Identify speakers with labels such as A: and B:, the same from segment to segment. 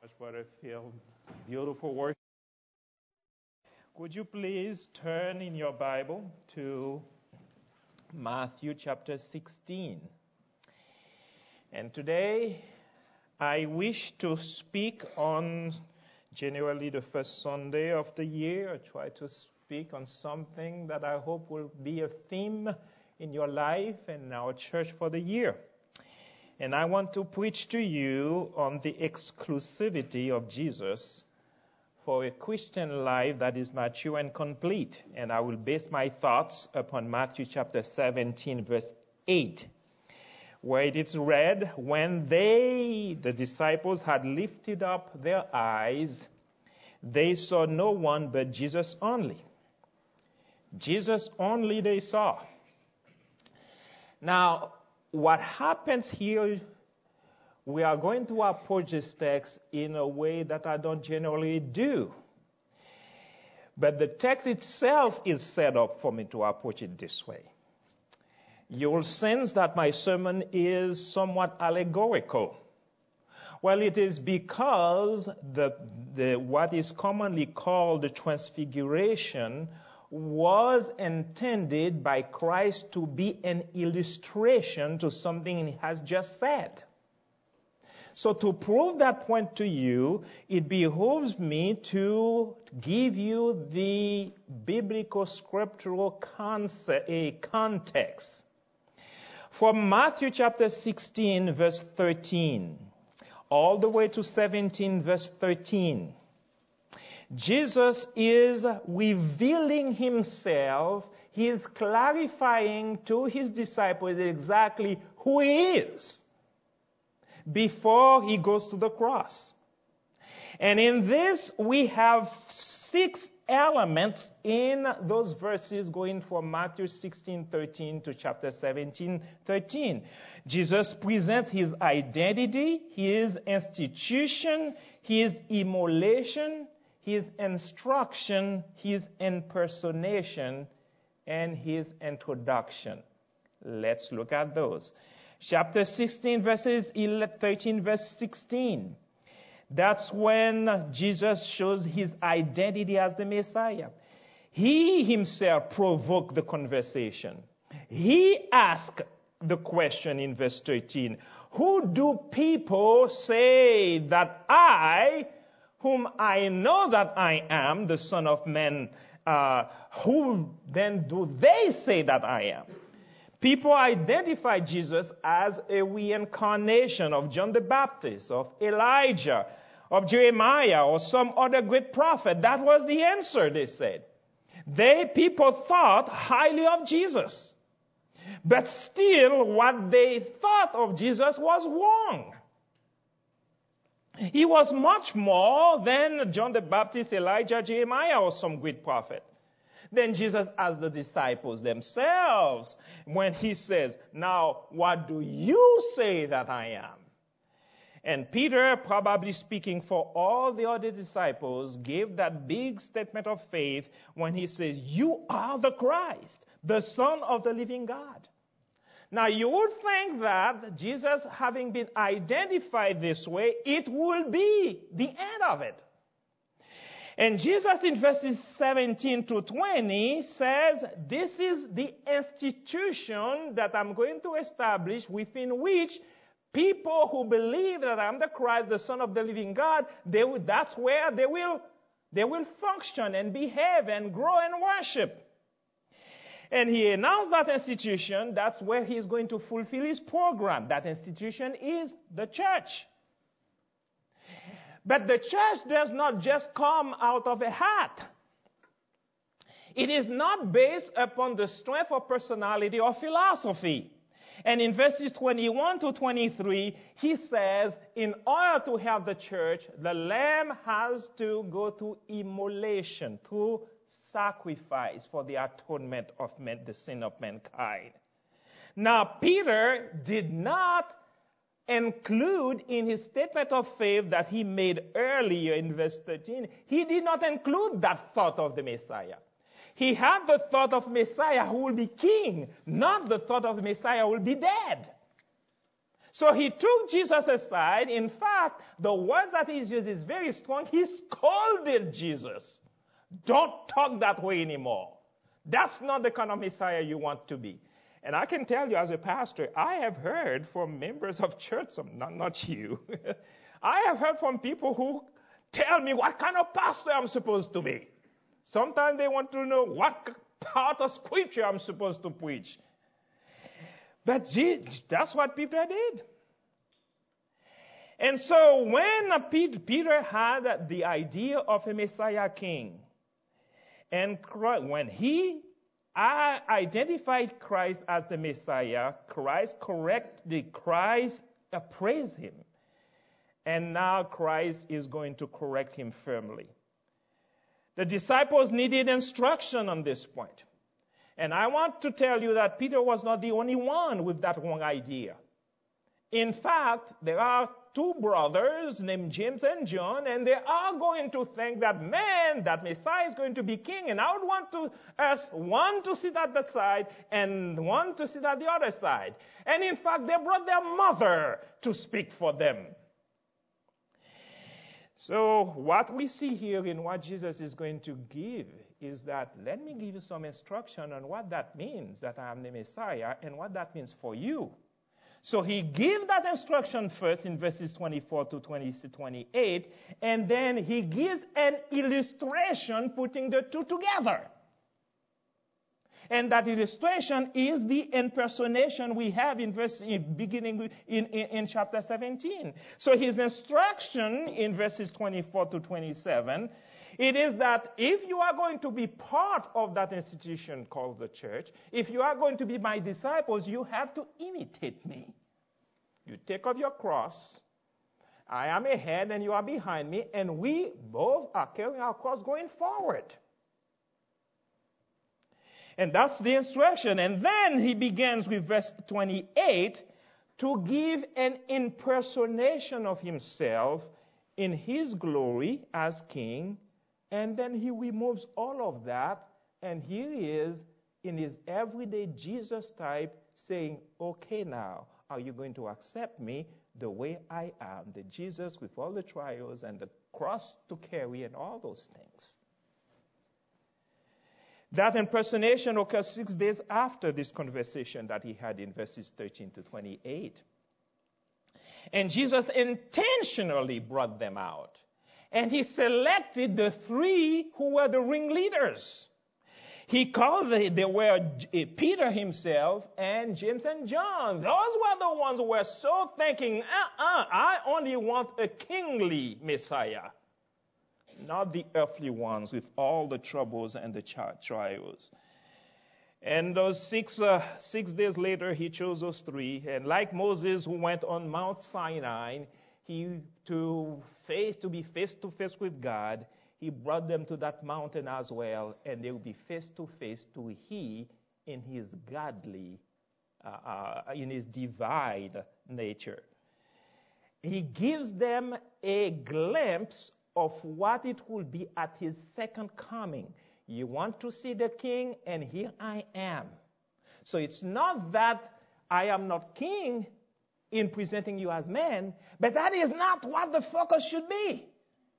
A: Brother Phil. Beautiful worship. Could you please turn in your Bible to Matthew chapter 16? And today I wish to speak on generally the first Sunday of the year. I try to speak on something that I hope will be a theme in your life and our church for the year. And I want to preach to you on the exclusivity of Jesus for a Christian life that is mature and complete. And I will base my thoughts upon Matthew chapter 17, verse 8, where it is read, when the disciples, had lifted up their eyes, they saw no one but Jesus only. Jesus only they saw. Now, what happens here, we are going to approach this text in a way that I don't generally do. But the text itself is set up for me to approach it this way. You will sense that my sermon is somewhat allegorical. Well, it is because what is commonly called the transfiguration was intended by Christ to be an illustration to something he has just said. So to prove that point to you, it behooves me to give you the biblical scriptural context. From Matthew chapter 16, verse 13, all the way to 17, verse 13, Jesus is revealing himself. He is clarifying to his disciples exactly who he is before he goes to the cross. And in this, we have 6 elements in those verses going from Matthew 16:13 to chapter 17:13. Jesus presents his identity, his institution, his immolation, his instruction, his impersonation, and his introduction. Let's look at those. Chapter 16, verses 13, verse 16. That's when Jesus shows his identity as the Messiah. He himself provoked the conversation. He asked the question in verse 13, who do people say that I, whom I know that I am, the Son of Man, who then do they say that I am? People identify Jesus as a reincarnation of John the Baptist, of Elijah, of Jeremiah, or some other great prophet. That was the answer, they said. People thought highly of Jesus. But still, what they thought of Jesus was wrong. He was much more than John the Baptist, Elijah, Jeremiah, or some great prophet. Then Jesus asked the disciples themselves when he says, now, what do you say that I am? And Peter, probably speaking for all the other disciples, gave that big statement of faith when he says, you are the Christ, the Son of the living God. Now, you would think that Jesus, having been identified this way, it will be the end of it. And Jesus in verses 17 to 20 says, this is the institution that I'm going to establish within which people who believe that I'm the Christ, the Son of the living God, that's where they will function and behave and grow and worship. And he announced that institution, that's where he's going to fulfill his program. That institution is the church. But the church does not just come out of a hat. It is not based upon the strength of personality or philosophy. And in verses 21 to 23, he says, in order to have the church, the lamb has to go to immolation, to sacrifice for the atonement of the sin of mankind. Now, Peter did not include in his statement of faith that he made earlier in verse 13, he did not include that thought of the Messiah. He had the thought of Messiah who will be king, not the thought of Messiah who will be dead. So he took Jesus aside. In fact, the word that he used is very strong. He scolded Jesus. Don't talk that way anymore. That's not the kind of Messiah you want to be. And I can tell you as a pastor, I have heard from members of church, not you. I have heard from people who tell me what kind of pastor I'm supposed to be. Sometimes they want to know what part of scripture I'm supposed to preach. But that's what Peter did. And so when Peter had the idea of a Messiah king, and when he identified Christ as the Messiah, Christ praised him. And now Christ is going to correct him firmly. The disciples needed instruction on this point. And I want to tell you that Peter was not the only one with that wrong idea. In fact, there are two brothers named James and John, and they are going to think that, man, that Messiah is going to be king, and I would want us one to sit at the side and one to sit at the other side. And in fact, they brought their mother to speak for them. So what we see here in what Jesus is going to give is that, let me give you some instruction on what that means, that I am the Messiah, and what that means for you. So he gives that instruction first in verses 24 to 28, and then he gives an illustration putting the two together. And that illustration is the impersonation we have beginning in chapter 17. So his instruction in verses 24 to 27, it is that if you are going to be part of that institution called the church, if you are going to be my disciples, you have to imitate me. You take up your cross. I am ahead and you are behind me, and we both are carrying our cross going forward. And that's the instruction. And then he begins with verse 28 to give an impersonation of himself in his glory as king. And then he removes all of that. And here he is in his everyday Jesus type saying, okay, now, are you going to accept me the way I am? The Jesus with all the trials and the cross to carry and all those things. That impersonation occurs 6 days after this conversation that he had in verses 13 to 28. And Jesus intentionally brought them out. And he selected the three who were the ringleaders. He called, they were Peter himself and James and John. Those were the ones who were so thinking, I only want a kingly Messiah. Not the earthly ones with all the troubles and the trials. And those 6 days later, he chose those three. And like Moses, who went on Mount Sinai, to be face to face with God, he brought them to that mountain as well, and they will be face to face to he in his godly, in his divine nature. He gives them a glimpse of what it will be at his second coming. You want to see the king, and here I am. So it's not that I am not king in presenting you as man, but that is not what the focus should be.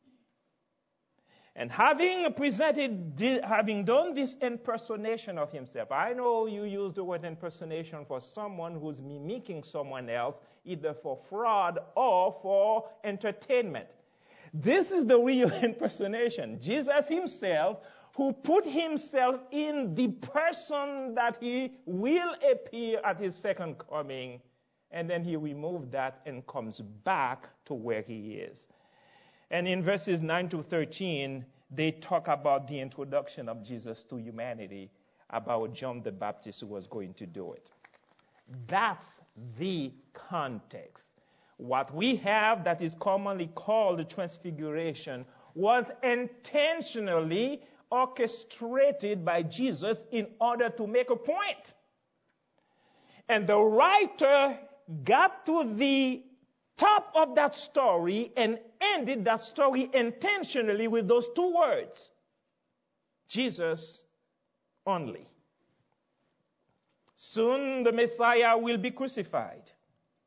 A: And having done this impersonation of himself, I know you use the word impersonation for someone who's mimicking someone else, either for fraud or for entertainment. This is the real impersonation. Jesus himself, who put himself in the person that he will appear at his second coming, and then he removed that and comes back to where he is. And in verses 9 to 13, they talk about the introduction of Jesus to humanity, about John the Baptist who was going to do it. That's the context. What we have that is commonly called the Transfiguration was intentionally orchestrated by Jesus in order to make a point. And the writer got to the top of that story and ended that story intentionally with those two words: Jesus only. Soon the Messiah will be crucified.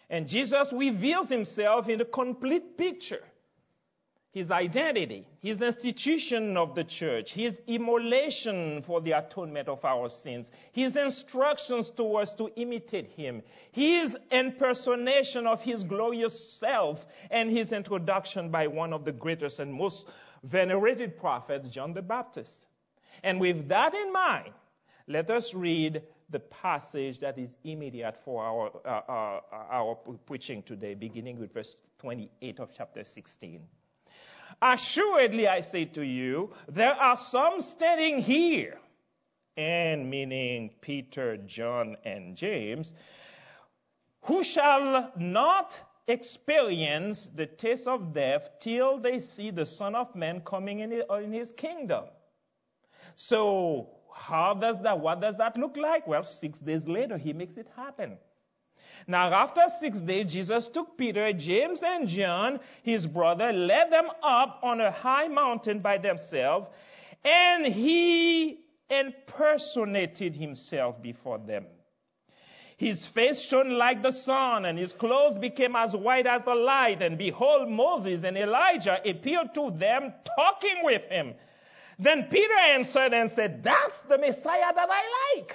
A: And Jesus reveals himself in a complete picture. His identity, his institution of the church, his immolation for the atonement of our sins, his instructions to us to imitate him, his impersonation of his glorious self, and his introduction by one of the greatest and most venerated prophets, John the Baptist. And with that in mind, let us read the passage that is immediate for our preaching today, beginning with verse 28 of chapter 16. Assuredly, I say to you, there are some standing here, and meaning Peter, John, and James, who shall not experience the taste of death till they see the Son of Man coming in his kingdom. So, what does that look like? Well, 6 days later, he makes it happen. Now, after 6 days, Jesus took Peter, James, and John, his brother, led them up on a high mountain by themselves, and he impersonated himself before them. His face shone like the sun, and his clothes became as white as the light. And behold, Moses and Elijah appeared to them, talking with him. Then Peter answered and said, "That's the Messiah that I like.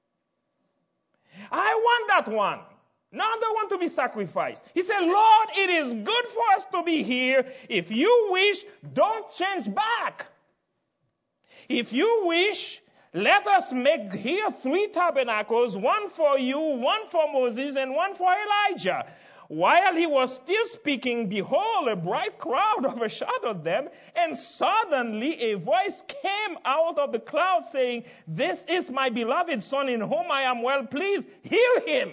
A: I want that one. Not the one to be sacrificed." He said, "Lord, it is good for us to be here. If you wish, don't change back. If you wish, let us make here 3 tabernacles, one for you, one for Moses, and one for Elijah." While he was still speaking, behold, a bright cloud overshadowed them, and suddenly a voice came out of the cloud saying, "This is my beloved Son in whom I am well pleased. Hear him."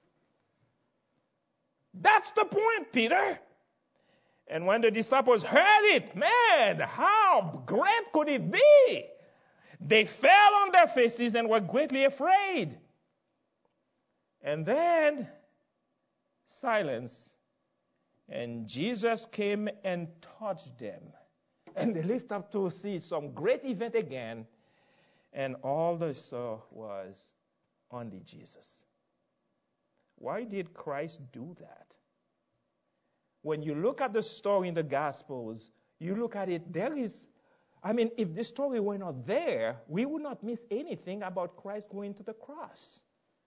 A: That's the point, Peter. And when the disciples heard it, man, how great could it be? They fell on their faces and were greatly afraid. And then silence. And Jesus came and touched them. And they lifted up to see some great event again. And all they saw was only Jesus. Why did Christ do that? When you look at the story in the Gospels, you look at it, if this story were not there, we would not miss anything about Christ going to the cross.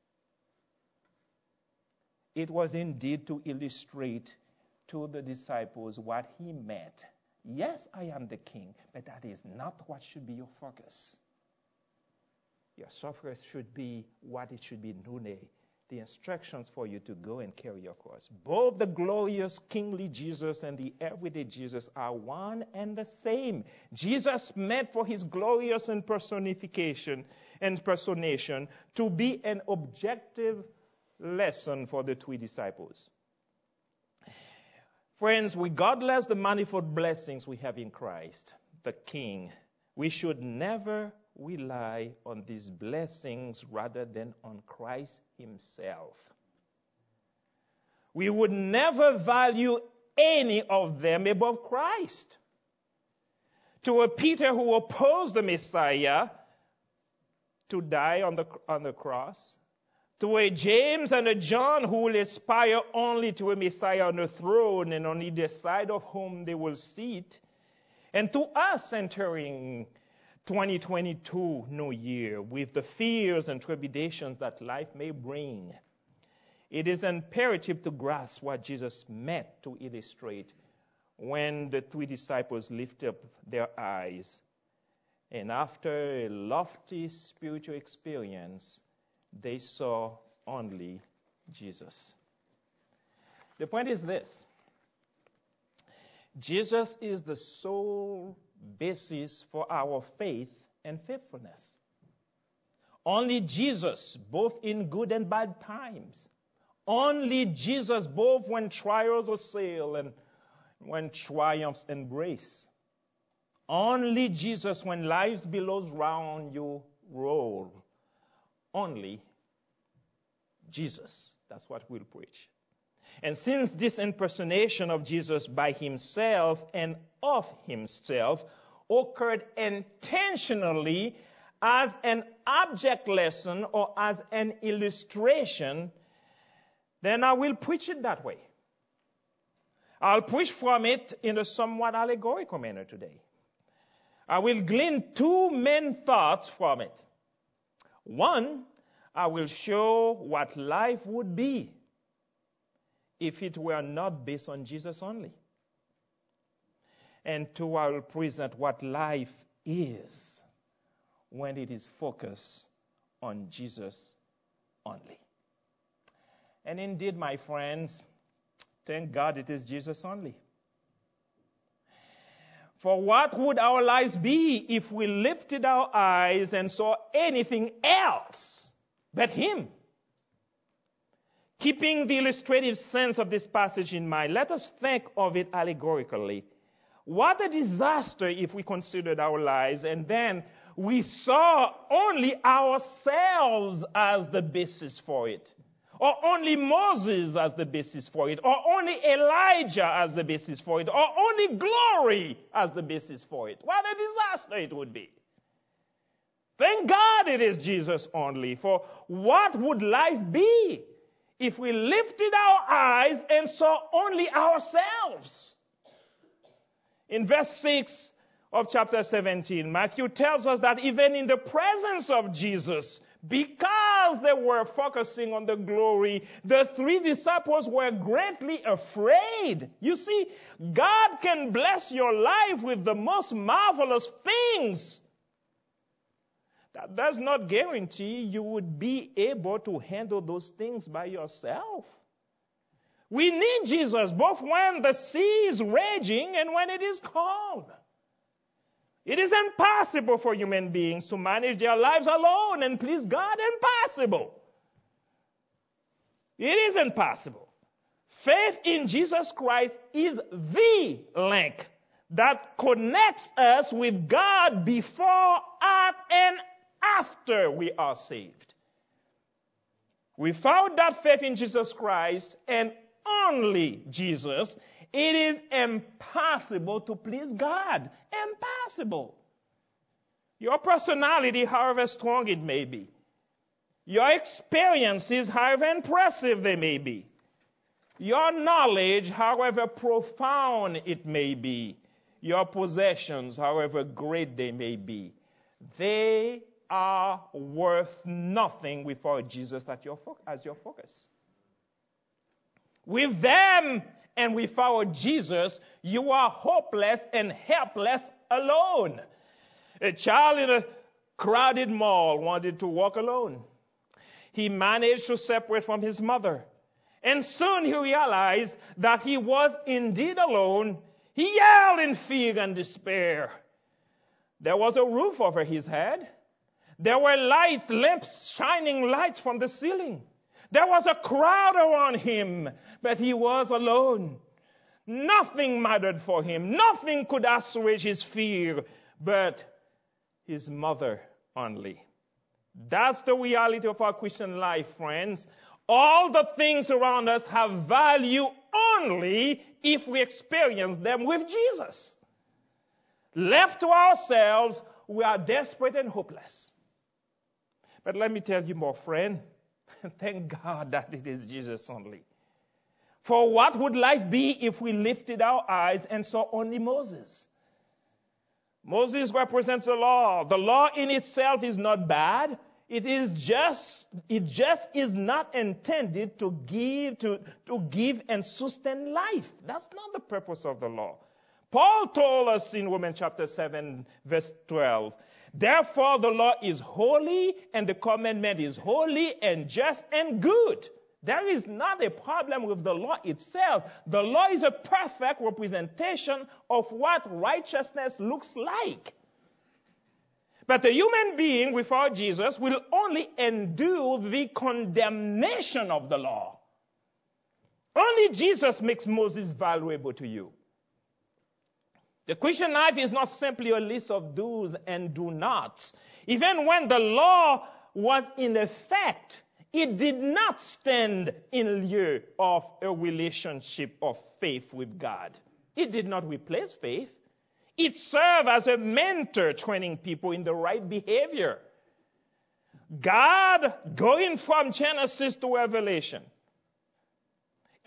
A: It was indeed to illustrate to the disciples what he meant. Yes, I am the king, but that is not what should be your focus. Your focus should be what it should be nune, the instructions for you to go and carry your cross. Both the glorious kingly Jesus and the everyday Jesus are one and the same. Jesus meant for his glorious impersonation to be an objective lesson for the 3 disciples. Friends, regardless the manifold blessings we have in Christ, the King, we should never rely on these blessings rather than on Christ himself. We would never value any of them above Christ. To a Peter who opposed the Messiah to die on the cross, to a James and a John who will aspire only to a Messiah on the throne and on either side of whom they will sit, and to us entering 2022 new year with the fears and trepidations that life may bring, it is imperative to grasp what Jesus meant to illustrate when the 3 disciples lifted up their eyes and after a lofty spiritual experience, they saw only Jesus. The point is this: Jesus is the sole basis for our faith and faithfulness. Only Jesus, both in good and bad times. Only Jesus, both when trials assail and when triumphs embrace. Only Jesus when life's billows round you roll. Only Jesus. That's what we'll preach. And since this impersonation of Jesus by himself and of himself occurred intentionally as an object lesson or as an illustration, then I will preach it that way. I'll preach from it in a somewhat allegorical manner today. I will glean two main thoughts from it. One, I will show what life would be if it were not based on Jesus only. And two, I will present what life is when it is focused on Jesus only. And indeed, my friends, thank God it is Jesus only. For what would our lives be if we lifted our eyes and saw anything else but Him? Keeping the illustrative sense of this passage in mind, let us think of it allegorically. What a disaster if we considered our lives and then we saw only ourselves as the basis for it. Or only Moses as the basis for it, or only Elijah as the basis for it, or only glory as the basis for it. What a disaster it would be. Thank God it is Jesus only. For what would life be if we lifted our eyes and saw only ourselves? In verse 6 of chapter 17, Matthew tells us that even in the presence of Jesus, because they were focusing on the glory, the three disciples were greatly afraid. You see, God can bless your life with the most marvelous things. That does not guarantee you would be able to handle those things by yourself. We need Jesus both when the sea is raging and when it is calm. It is impossible for human beings to manage their lives alone and please God. Impossible. It is impossible. Faith in Jesus Christ is the link that connects us with God before, at, and after we are saved. Without that faith in Jesus Christ and only Jesus, it is impossible to please God. Impossible. Your personality, however strong it may be, your experiences, however impressive they may be, your knowledge, however profound it may be, your possessions, however great they may be, they are worth nothing without Jesus as your focus. With them and without Jesus, you are hopeless and helpless alone. A child in a crowded mall wanted to walk alone. He managed to separate from his mother. And soon he realized that he was indeed alone. He yelled in fear and despair. There was a roof over his head. There were lamps, shining lights from the ceiling. There was a crowd around him, but he was alone. Nothing mattered for him. Nothing could assuage his fear but his mother only. That's the reality of our Christian life, friends. All the things around us have value only if we experience them with Jesus. Left to ourselves, we are desperate and hopeless. But let me tell you more, friend. Thank God that it is Jesus only. For what would life be if we lifted our eyes and saw only Moses? Moses represents the law. The law in itself is not bad. It just is not intended to give and sustain life. That's not the purpose of the law. Paul told us in Romans chapter 7, verse 12, therefore the law is holy and the commandment is holy and just and good. There is not a problem with the law itself. The law is a perfect representation of what righteousness looks like. But a human being without Jesus will only endure the condemnation of the law. Only Jesus makes Moses valuable to you. The Christian life is not simply a list of do's and do nots. Even when the law was in effect, it did not stand in lieu of a relationship of faith with God. It did not replace faith. It served as a mentor training people in the right behavior. God, going from Genesis to Revelation,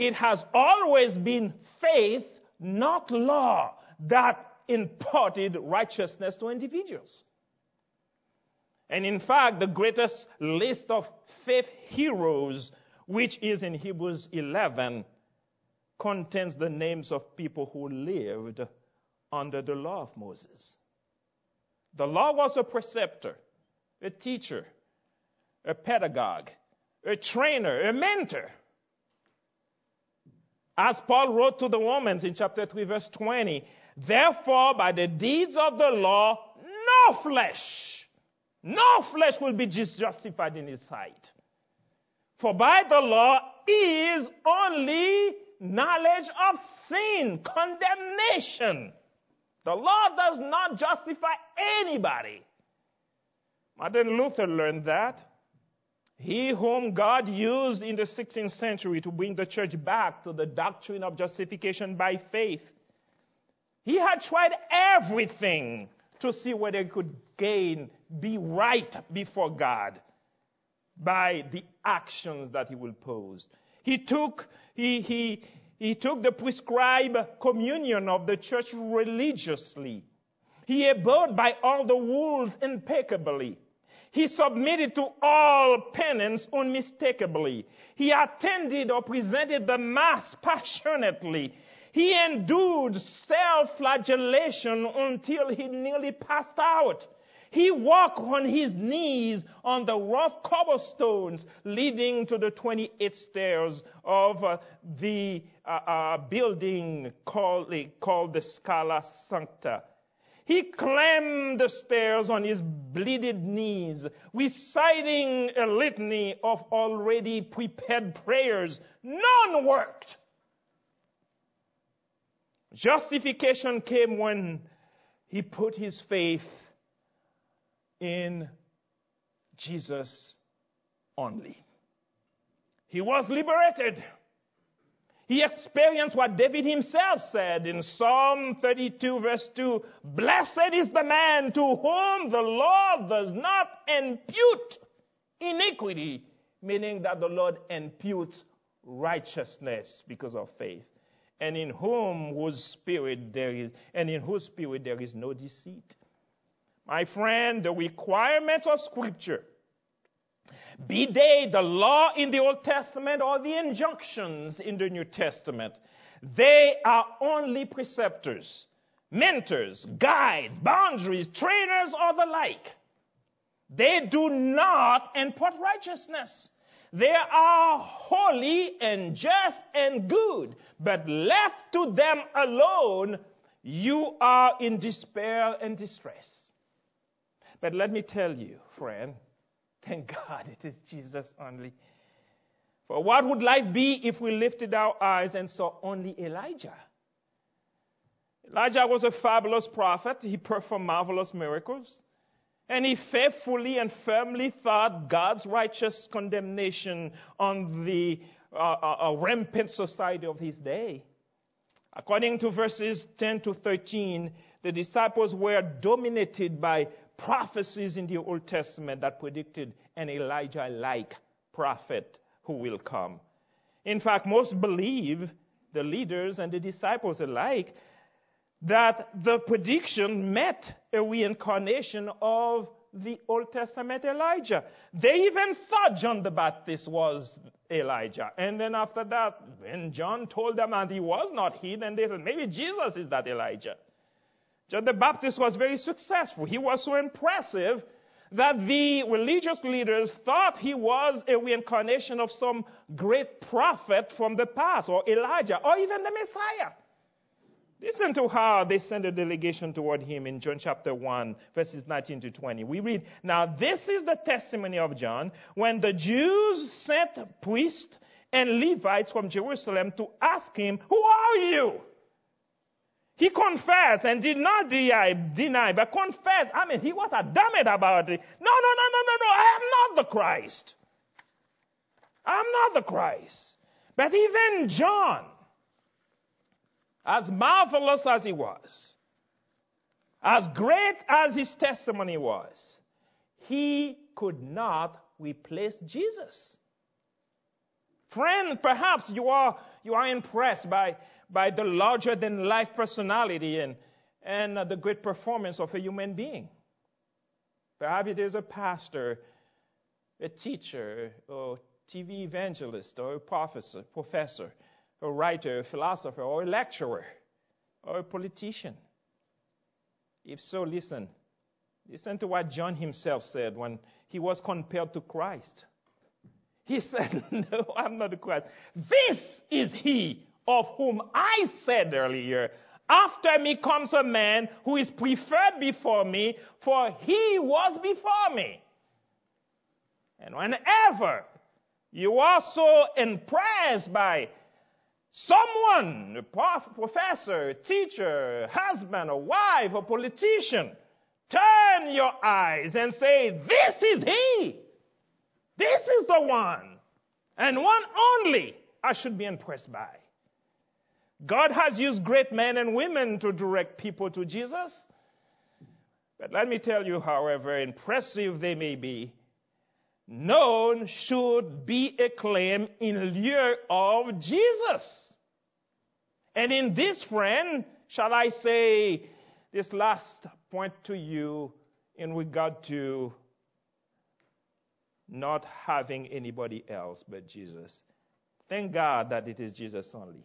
A: It has always been faith, not law, that imparted righteousness to individuals. And in fact, the greatest list of faith heroes, which is in Hebrews 11, contains the names of people who lived under the law of Moses. The law was a preceptor, a teacher, a pedagogue, a trainer, a mentor. As Paul wrote to the Romans in chapter 3, verse 20, therefore, by the deeds of the law, no flesh will be justified in his sight. For by the law is only knowledge of sin, condemnation. The law does not justify anybody. Martin Luther learned that. He whom God used in the 16th century to bring the church back to the doctrine of justification by faith. He had tried everything to see whether he could be right before God by the actions that he will pose. He took the prescribed communion of the church religiously. He abode by all the rules impeccably. He submitted to all penance unmistakably. He attended or presented the Mass passionately. He endured self-flagellation until he nearly passed out. He walked on his knees on the rough cobblestones leading to the 28 stairs of the building called the Scala Sancta. He climbed the stairs on his bleeding knees, reciting a litany of already prepared prayers. None worked. Justification came when he put his faith in Jesus only. He was liberated. He experienced what David himself said in Psalm 32 verse 2, blessed is the man to whom the Lord does not impute iniquity, meaning that the Lord imputes righteousness because of faith, and in whose spirit there is no deceit. My friend, the requirements of Scripture, be they the law in the Old Testament or the injunctions in the New Testament, they are only preceptors, mentors, guides, boundaries, trainers, or the like. They do not impart righteousness. They are holy and just and good, but left to them alone, you are in despair and distress. But let me tell you, friend, thank God it is Jesus only. For what would life be if we lifted our eyes and saw only Elijah? Elijah was a fabulous prophet. He performed marvelous miracles. And he faithfully and firmly fought God's righteous condemnation on the rampant society of his day. According to verses 10 to 13, the disciples were dominated by prophecies in the Old Testament that predicted an Elijah-like prophet who will come. In fact, most believe, the leaders and the disciples alike, that the prediction met a reincarnation of the Old Testament Elijah. They even thought John the Baptist was Elijah. And then after that, when John told them that he was not he, then they said, maybe Jesus is that Elijah. John the Baptist was very successful. He was so impressive that the religious leaders thought he was a reincarnation of some great prophet from the past, or Elijah, or even the Messiah. Listen to how they sent a delegation toward him in John chapter 1, verses 19 to 20. We read, now this is the testimony of John when the Jews sent priests and Levites from Jerusalem to ask him, who are you? He confessed and did not deny, but confessed. He was adamant about it. No, I am not the Christ. I'm not the Christ. But even John, as marvelous as he was, as great as his testimony was, he could not replace Jesus. Friend, perhaps you are You are impressed by the larger-than-life personality and the great performance of a human being. Perhaps it is a pastor, a teacher, or TV evangelist, or a professor, a writer, a philosopher, or a lecturer, or a politician. If so, listen. Listen to what John himself said when he was compared to Christ. He said, no, I'm not the Christ. This is he of whom I said earlier, after me comes a man who is preferred before me, for he was before me. And whenever you are so impressed by someone, a professor, a teacher, a husband, a wife, a politician, turn your eyes and say, this is he. This is the one. And one only I should be impressed by. God has used great men and women to direct people to Jesus. But let me tell you, however impressive they may be, none should be a claim in lieu of Jesus. And in this, friend, shall I say this last point to you in regard to not having anybody else but Jesus. Thank God that it is Jesus only.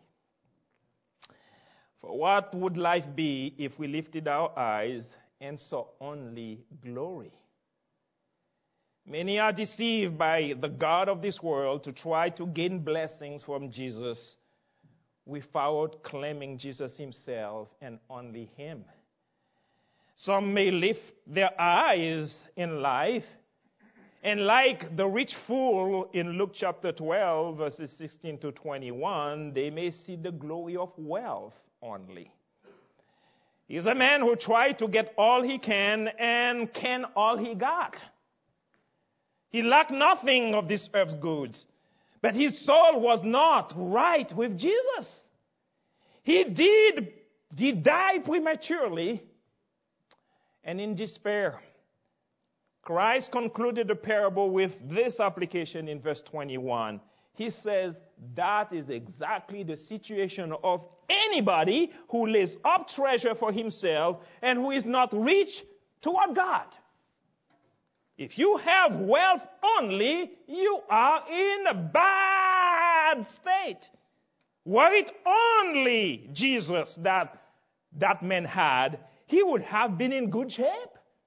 A: For what would life be if we lifted our eyes and saw only glory? Many are deceived by the God of this world to try to gain blessings from Jesus without claiming Jesus himself and only him. Some may lift their eyes in life, and like the rich fool in Luke chapter 12, verses 16 to 21, they may see the glory of wealth only. He's a man who tried to get all he can and can all he got. He lacked nothing of this earth's goods, but his soul was not right with Jesus. He did die prematurely and in despair. Christ concluded the parable with this application in verse 21. He says that is exactly the situation of anybody who lays up treasure for himself and who is not rich toward God. If you have wealth only, you are in a bad state. Were it only Jesus that man had, he would have been in good shape.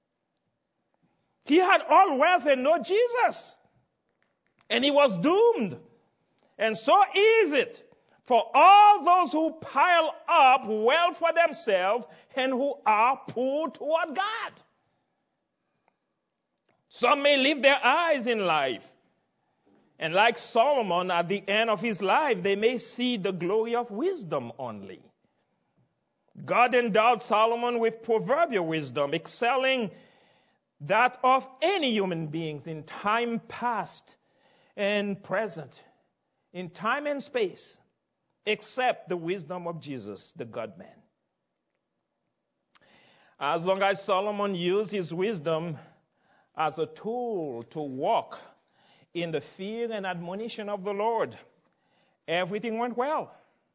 A: He had all wealth and no Jesus. And he was doomed. And so is it for all those who pile up wealth for themselves and who are poor toward God. Some may lift their eyes in life. And like Solomon at the end of his life, they may see the glory of wisdom only. God endowed Solomon with proverbial wisdom, excelling that of any human beings in time past and present, in time and space, except the wisdom of Jesus, the God-man. As long as Solomon used his wisdom as a tool to walk in the fear and admonition of the Lord, everything went well.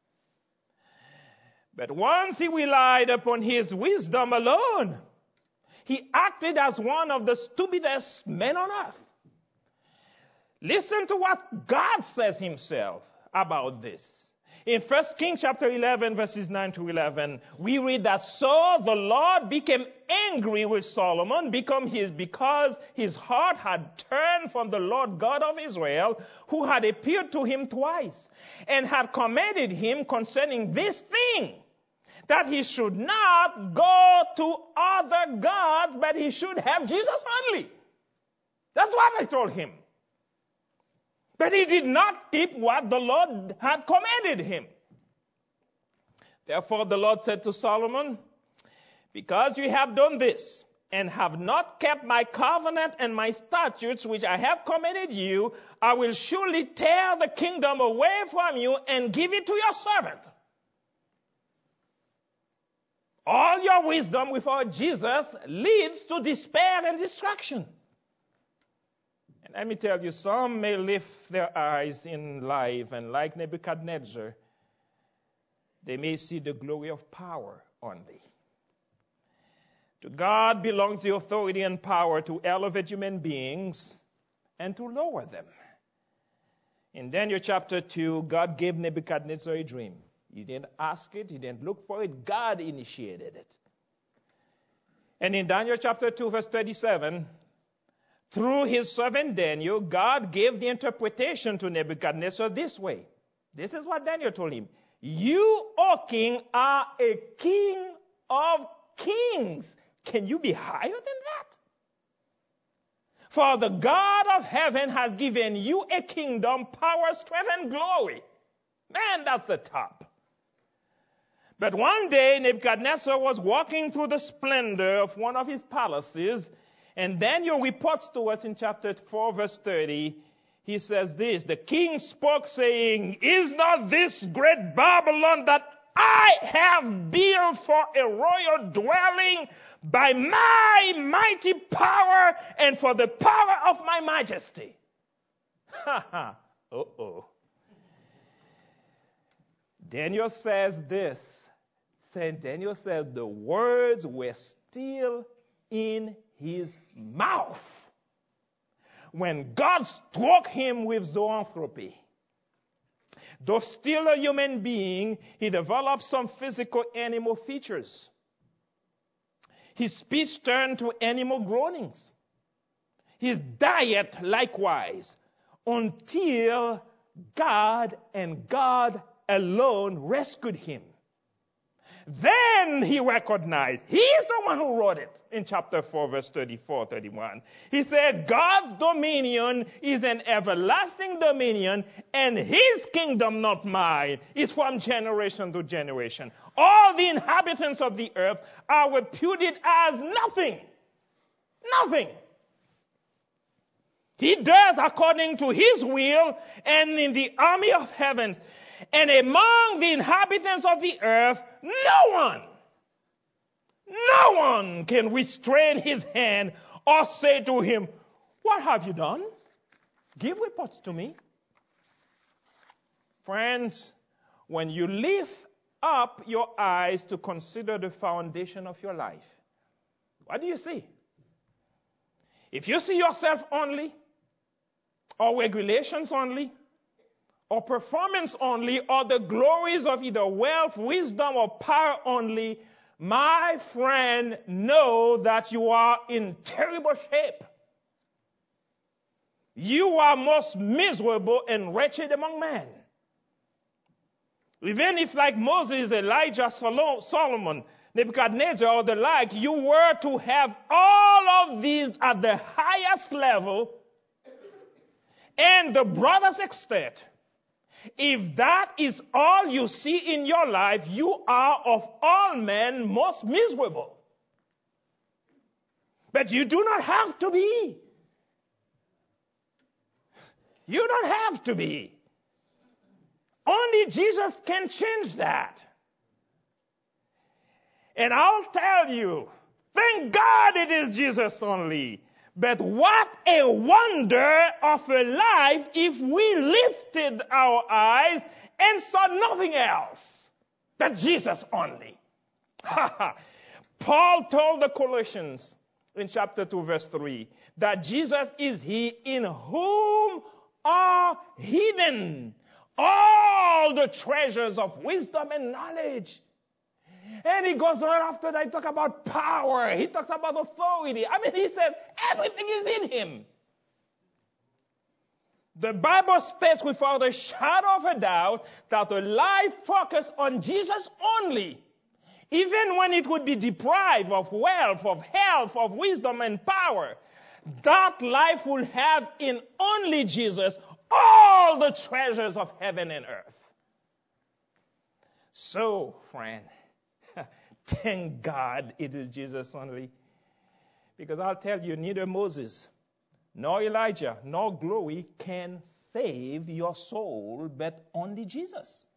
A: But once he relied upon his wisdom alone, he acted as one of the stupidest men on earth. Listen to what God says himself about this. In 1 Kings chapter 11, verses 9 to 11, we read that, so the Lord became angry with Solomon because his heart had turned from the Lord God of Israel, who had appeared to him twice, and had commanded him concerning this thing, that he should not go to other gods, but he should have Jesus only. That's what I told him. But he did not keep what the Lord had commanded him. Therefore the Lord said to Solomon, because you have done this, and have not kept my covenant and my statutes which I have commanded you, I will surely tear the kingdom away from you and give it to your servant. All your wisdom without Jesus leads to despair and destruction. And let me tell you, some may lift their eyes in life and like Nebuchadnezzar, they may see the glory of power only. To God belongs the authority and power to elevate human beings and to lower them. In Daniel chapter 2, God gave Nebuchadnezzar a dream. He didn't ask it, he didn't look for it, God initiated it. And in Daniel chapter 2, verse 37, through his servant Daniel, God gave the interpretation to Nebuchadnezzar this way. This is what Daniel told him. You, O king, are a king of kings. Can you be higher than that? For the God of heaven has given you a kingdom, power, strength, and glory. Man, that's the top. But one day, Nebuchadnezzar was walking through the splendor of one of his palaces, and Daniel reports to us in chapter 4, verse 30, he says this, the king spoke saying, is not this great Babylon that I have built for a royal dwelling by my mighty power and for the power of my majesty? Ha ha. Uh-oh. Daniel says this. Daniel says the words were still in his mouth when God struck him with zoanthropy. Though still a human being, he developed some physical animal features. His speech turned to animal groanings. His diet likewise, until God and God alone rescued him. Then he recognized, he is the one who wrote it in chapter 4, verse 34, 31. He said, God's dominion is an everlasting dominion, and his kingdom, not mine, is from generation to generation. All the inhabitants of the earth are reputed as nothing. Nothing. He does according to his will and in the army of heavens. And among the inhabitants of the earth, no one can restrain his hand or say to him, what have you done? Give reports to me. Friends, when you lift up your eyes to consider the foundation of your life, what do you see? If you see yourself only, or regulations only, or performance only, or the glories of either wealth, wisdom, or power only, my friend, know that you are in terrible shape. You are most miserable and wretched among men. Even if, like Moses, Elijah, Solomon, Nebuchadnezzar, or the like, you were to have all of these at the highest level and the brothers' extent, if that is all you see in your life, you are of all men most miserable. But you do not have to be. You don't have to be. Only Jesus can change that. And I'll tell you, thank God it is Jesus only. But what a wonder of a life if we lifted our eyes and saw nothing else but Jesus only. Paul told the Colossians in chapter 2, verse 3, that Jesus is he in whom are hidden all the treasures of wisdom and knowledge. And he goes on after that, he talks about power. He talks about authority. I mean, he says everything is in him. The Bible states without a shadow of a doubt that a life focused on Jesus only, even when it would be deprived of wealth, of health, of wisdom and power, that life will have in only Jesus all the treasures of heaven and earth. So, friend, thank God it is Jesus only. Because I'll tell you, neither Moses, nor Elijah, nor glory can save your soul, but only Jesus.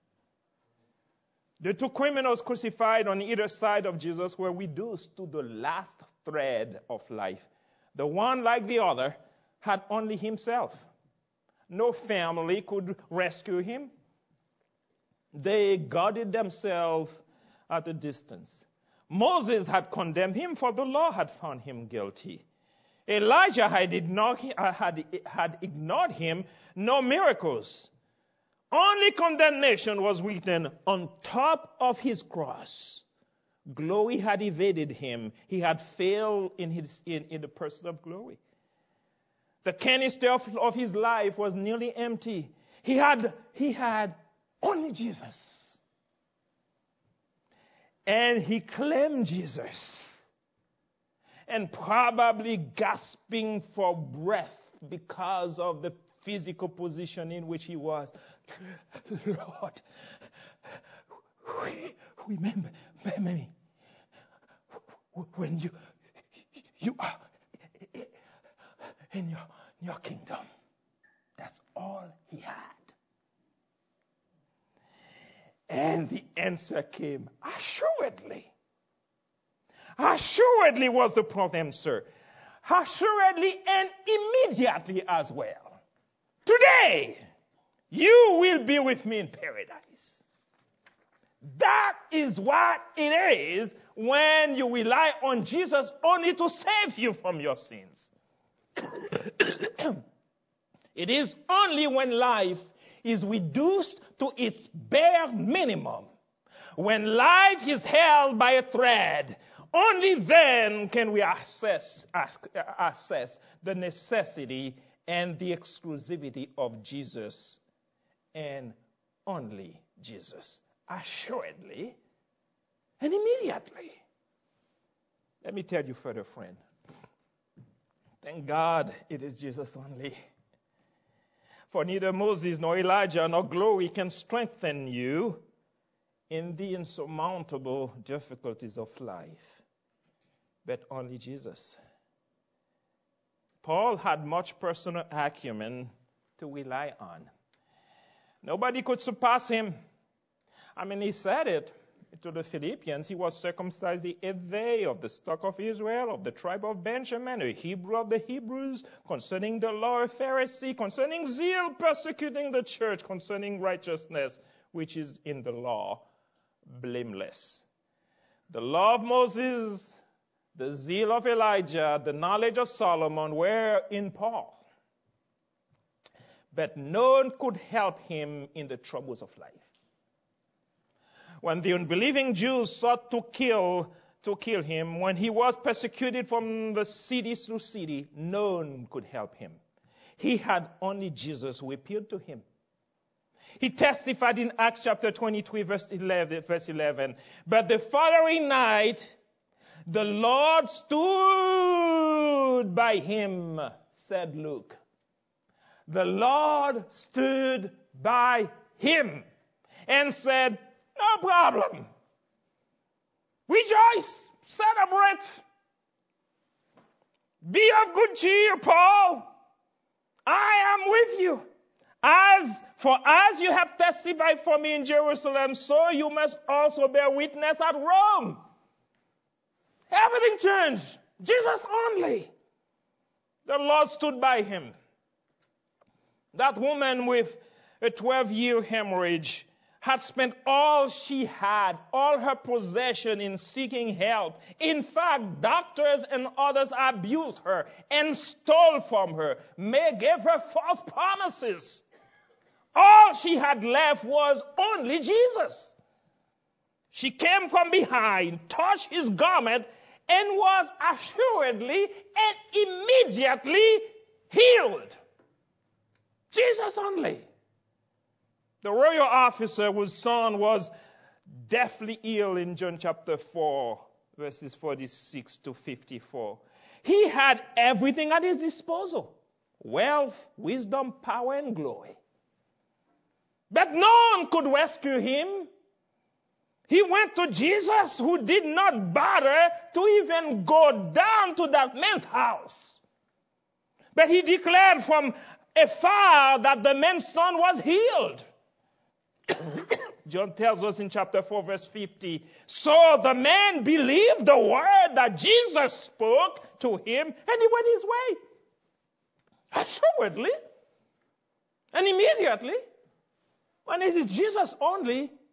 A: The two criminals crucified on either side of Jesus were reduced to the last thread of life. The one, like the other, had only himself. No family could rescue him. They guarded themselves at a distance. Moses had condemned him, for the law had found him guilty. Elijah had ignored him, no miracles. Only condemnation was written on top of his cross. Glory had evaded him. He had failed in the person of glory. The canister of his life was nearly empty. He had only Jesus. And he claimed Jesus. And probably gasping for breath because of the physical position in which he was. Lord, remember me when you are in your kingdom. That's all he had. And the answer came, assuredly. Assuredly was the prompt answer. Assuredly and immediately as well. Today, you will be with me in paradise. That is what it is when you rely on Jesus only to save you from your sins. It is only when life is reduced to its bare minimum, when life is held by a thread, only then can we assess the necessity and the exclusivity of Jesus and only Jesus. Assuredly and immediately. Let me tell you further, friend. Thank God it is Jesus only. For neither Moses nor Elijah nor glory can strengthen you in the insurmountable difficulties of life, but only Jesus. Paul had much personal acumen to rely on. Nobody could surpass him. He said it to the Philippians. He was circumcised the 8th day of the stock of Israel, of the tribe of Benjamin, a Hebrew of the Hebrews, concerning the law, a Pharisee, concerning zeal, persecuting the church, concerning righteousness, which is in the law, blameless. The law of Moses, the zeal of Elijah, the knowledge of Solomon were in Paul. But no one could help him in the troubles of life. When the unbelieving Jews sought to kill him, when he was persecuted from the city to city, no one could help him. He had only Jesus who appeared to him. He testified in Acts chapter 23, verse 11. But the following night, the Lord stood by him, said Luke. The Lord stood by him and said, no problem. Rejoice, celebrate. Be of good cheer, Paul. I am with you. As you have testified for me in Jerusalem, so you must also bear witness at Rome. Everything changed. Jesus only. The Lord stood by him. That woman with a 12-year hemorrhage had spent all she had, all her possession in seeking help. In fact, doctors and others abused her and stole from her, gave her false promises. All she had left was only Jesus. She came from behind, touched his garment, and was assuredly and immediately healed. Jesus only. The royal officer whose son was deathly ill in John chapter 4, verses 46 to 54. He had everything at his disposal. Wealth, wisdom, power, and glory. But no one could rescue him. He went to Jesus, who did not bother to even go down to that man's house. But he declared from afar that the man's son was healed. John tells us in chapter 4, verse 50, so the man believed the word that Jesus spoke to him, and he went his way. Assuredly and immediately. When it is Jesus only,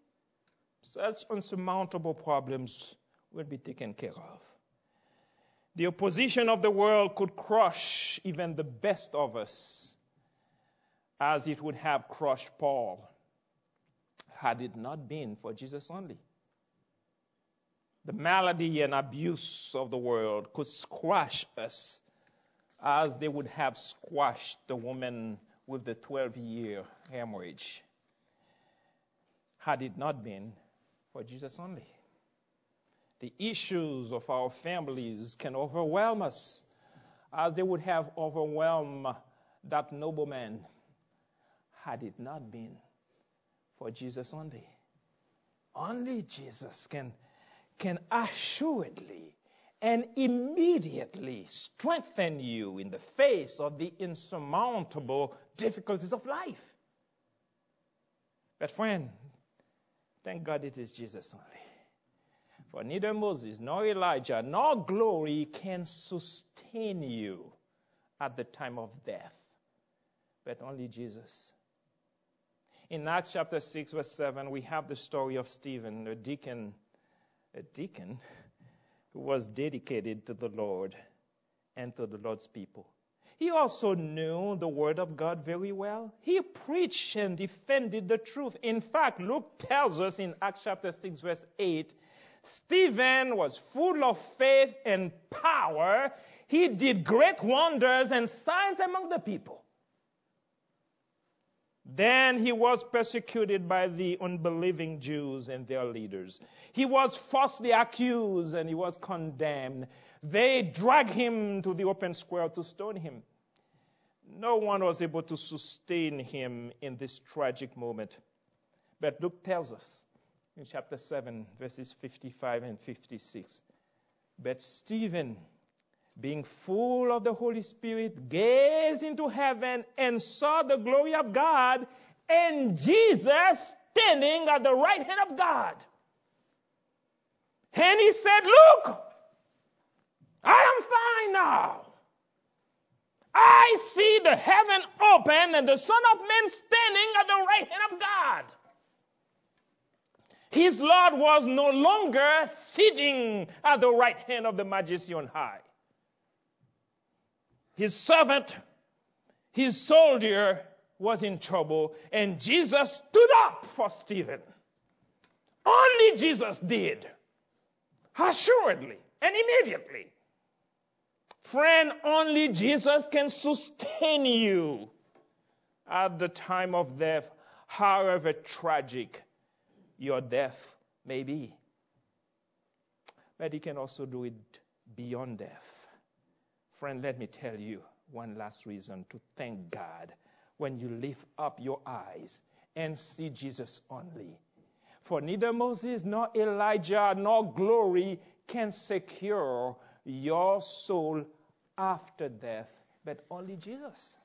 A: such unsurmountable problems will be taken care of. The opposition of the world could crush even the best of us, as it would have crushed Paul had it not been for Jesus only. The malady and abuse of the world could squash us as they would have squashed the woman with the 12-year hemorrhage had it not been for Jesus only. The issues of our families can overwhelm us as they would have overwhelmed that nobleman had it not been for Jesus only. Only Jesus can assuredly and immediately strengthen you in the face of the insurmountable difficulties of life. But friend, thank God it is Jesus only. For neither Moses, nor Elijah, nor glory can sustain you at the time of death, but only Jesus. In Acts chapter 6, verse 7, we have the story of Stephen, a deacon who was dedicated to the Lord and to the Lord's people. He also knew the Word of God very well. He preached and defended the truth. In fact, Luke tells us in Acts chapter 6, verse 8, Stephen was full of faith and power. He did great wonders and signs among the people. Then he was persecuted by the unbelieving Jews and their leaders. He was falsely accused and he was condemned. They dragged him to the open square to stone him. No one was able to sustain him in this tragic moment. But Luke tells us in chapter 7, verses 55 and 56, but Stephen, being full of the Holy Spirit, gazed into heaven and saw the glory of God and Jesus standing at the right hand of God. And he said, look, I am fine now. I see the heaven open and the Son of Man standing at the right hand of God. His Lord was no longer sitting at the right hand of the Majesty on high. His servant, his soldier, was in trouble, and Jesus stood up for Stephen. Only Jesus did. Assuredly and immediately. Friend, only Jesus can sustain you at the time of death, however tragic your death may be. But he can also do it beyond death. Friend, let me tell you one last reason to thank God when you lift up your eyes and see Jesus only. For neither Moses, nor Elijah, nor glory can secure your soul after death, but only Jesus.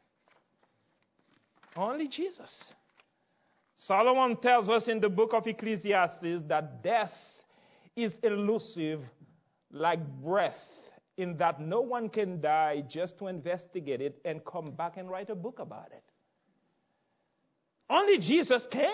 A: Only Jesus. Solomon tells us in the book of Ecclesiastes that death is elusive like breath, in that no one can die just to investigate it and come back and write a book about it. Only Jesus can.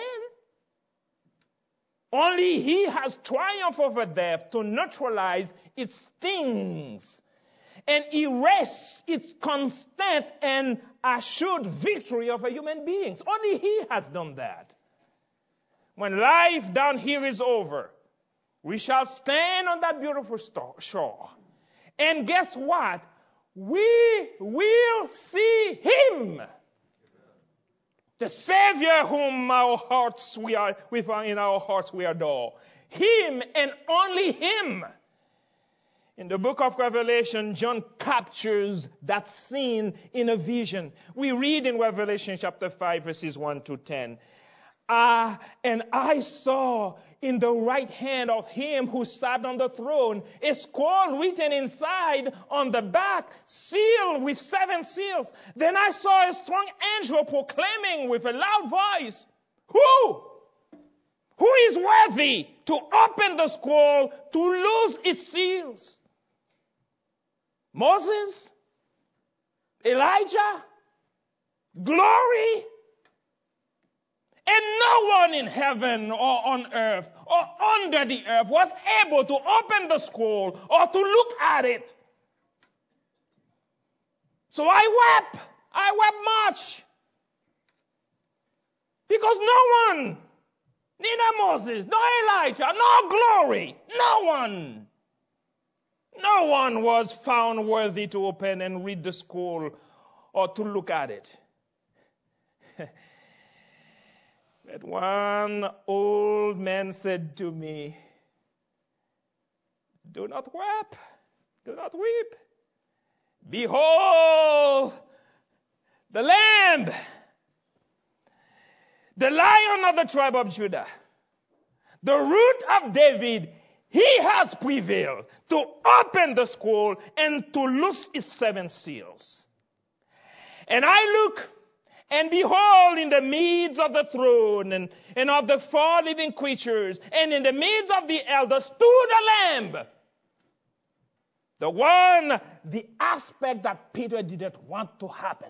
A: Only he has triumphed over death to neutralize its stings and erase its constant and assured victory over human beings. Only he has done that. When life down here is over, we shall stand on that beautiful shore. And guess what? We will see him. The Savior whom in our hearts we adore. Him and only him. In the book of Revelation, John captures that scene in a vision. We read in Revelation chapter 5, verses 1 to 10. And I saw in the right hand of him who sat on the throne a scroll written inside on the back, sealed with 7 seals. Then I saw a strong angel proclaiming with a loud voice, Who is worthy to open the scroll to loose its seals? Moses? Elijah? Glory? And no one in heaven or on earth or under the earth was able to open the scroll or to look at it. So I wept. I wept much. Because no one, neither Moses, nor Elijah, nor glory, no one was found worthy to open and read the scroll or to look at it. But one old man said to me, "Do not weep, do not weep. Behold, the Lamb, the Lion of the tribe of Judah, the Root of David, he has prevailed to open the scroll and to loose its 7 seals." And I look, and behold, in the midst of the throne and of the 4 living creatures, and in the midst of the elders, stood the Lamb. The aspect that Peter didn't want to happen.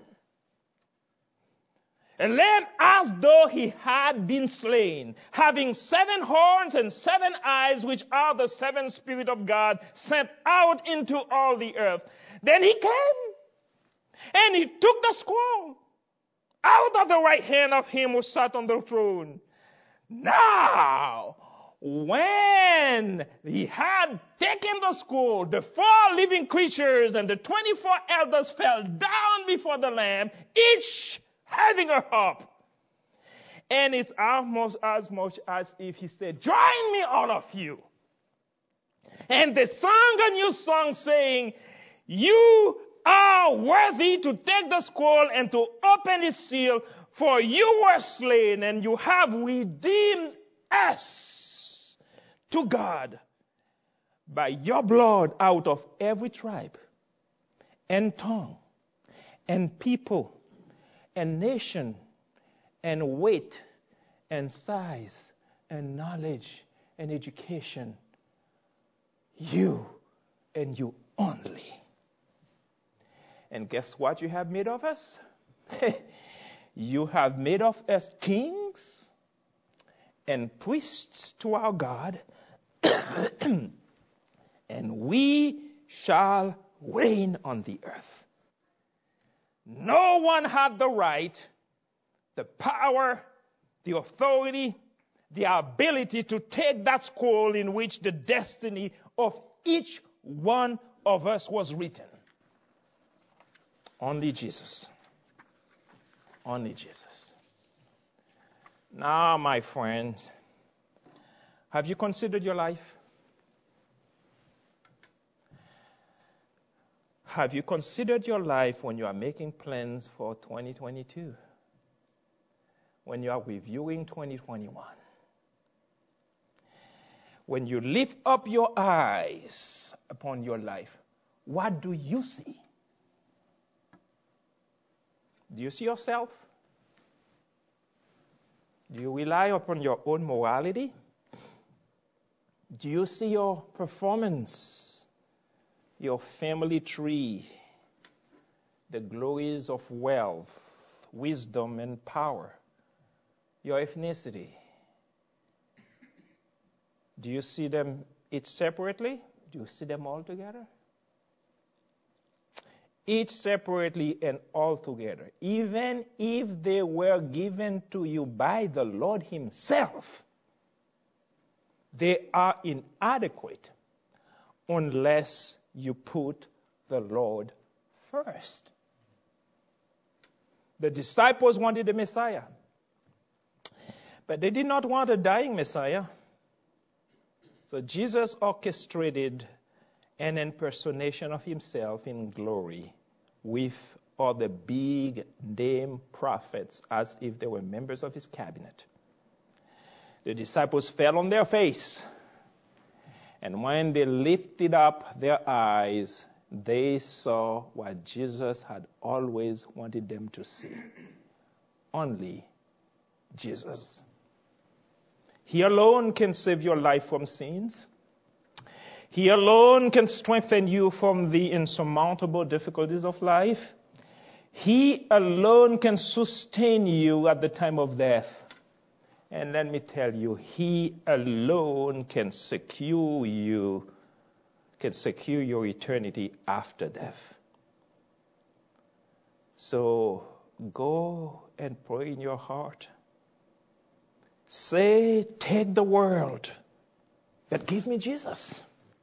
A: A lamb as though he had been slain, having 7 horns and 7 eyes, which are the 7 Spirits of God sent out into all the earth. Then he came, and he took the scroll out of the right hand of him who sat on the throne. Now, when he had taken the scroll, the 4 living creatures and the 24 elders fell down before the Lamb, each having a harp. And it's almost as much as if he said, "Join me, all of you." And they sang a new song saying, "You are worthy to take the scroll and to open its seal, for you were slain and you have redeemed us to God by your blood out of every tribe and tongue and people and nation and weight and size and knowledge and education. You and you only." And guess what you have made of us? You have made of us kings and priests to our God, and we shall reign on the earth. No one had the right, the power, the authority, the ability to take that scroll in which the destiny of each one of us was written. Only Jesus. Only Jesus. Now, my friends, have you considered your life? Have you considered your life when you are making plans for 2022? When you are reviewing 2021? When you lift up your eyes upon your life, what do you see? Do you see yourself? Do you rely upon your own morality? Do you see your performance, your family tree, the glories of wealth, wisdom, and power, your ethnicity? Do you see them each separately? Do you see them all together? Each separately and all together. Even if they were given to you by the Lord himself, they are inadequate unless you put the Lord first. The disciples wanted a Messiah, but they did not want a dying Messiah. So Jesus orchestrated an impersonation of himself in glory with all the big name prophets as if they were members of his cabinet. The disciples fell on their face, and when they lifted up their eyes, they saw what Jesus had always wanted them to see. Only Jesus. He alone can save your life from sins. He alone can strengthen you from the insurmountable difficulties of life. He alone can sustain you at the time of death. And let me tell you, He alone can secure your eternity after death. So go and pray in your heart. Say, take the world, but give me Jesus.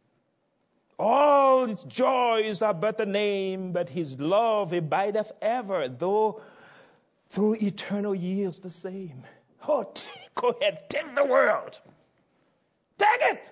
A: All its joys are but a name, but His love abideth ever, though through eternal years the same. Oh, go ahead, take the world. Take it.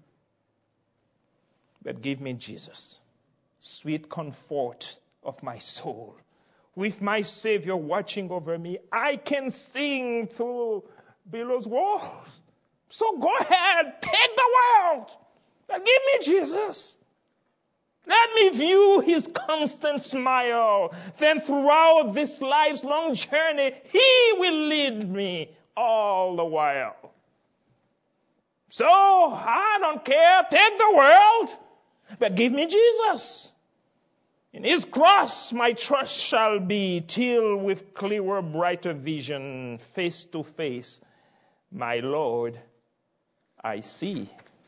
A: But give me Jesus, sweet comfort of my soul. With my Savior watching over me, I can sing through billows walls. So go ahead, take the world. But give me Jesus. Let me view His constant smile. Then throughout this life's long journey, He will lead me all the while. So I don't care, take the world, but give me Jesus. In His cross my trust shall be, till with clearer, brighter vision, face to face, my Lord I see.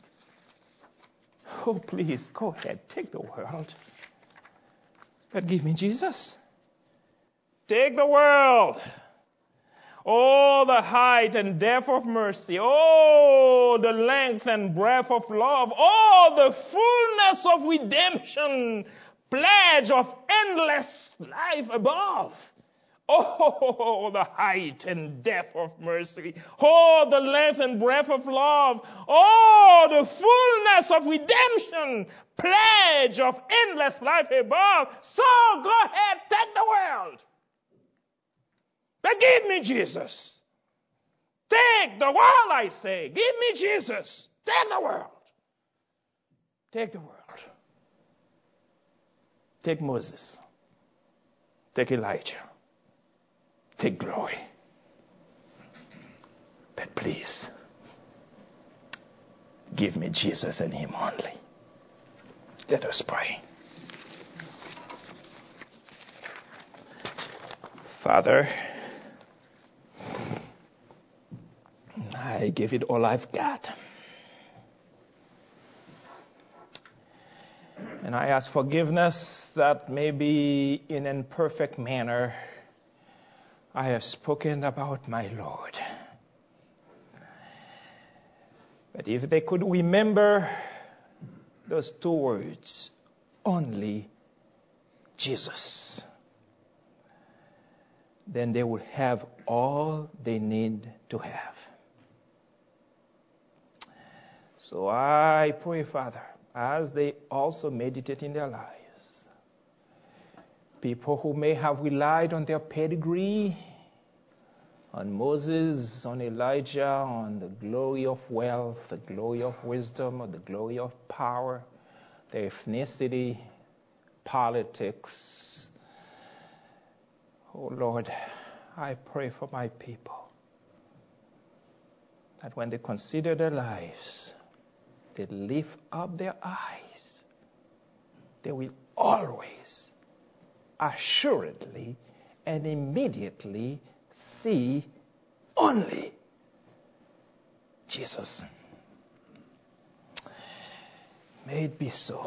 A: Oh, please, go ahead, take the world, but give me Jesus. Take the world. Oh, the height and depth of mercy. Oh, the length and breadth of love. Oh, the fullness of redemption. Pledge of endless life above. Oh, the height and depth of mercy. Oh, the length and breadth of love. Oh, the fullness of redemption. Pledge of endless life above. So go ahead, take the world. But give me Jesus. Take the world, I say. Give me Jesus. Take the world. Take the world. Take Moses. Take Elijah. Take glory. But please, give me Jesus and Him only. Let us pray. Father, I give it all I've got. And I ask forgiveness that maybe in an imperfect manner I have spoken about my Lord. But if they could remember those two words, only Jesus, then they would have all they need to have. So I pray, Father, as they also meditate in their lives, people who may have relied on their pedigree, on Moses, on Elijah, on the glory of wealth, the glory of wisdom, or the glory of power, their ethnicity, politics. Oh Lord, I pray for my people that when they consider their lives, they lift up their eyes, they will always, assuredly, and immediately see only Jesus. May it be so,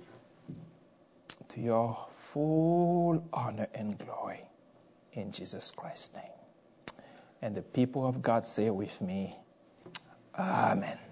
A: to your full honor and glory, in Jesus Christ's name. And the people of God say with me, Amen.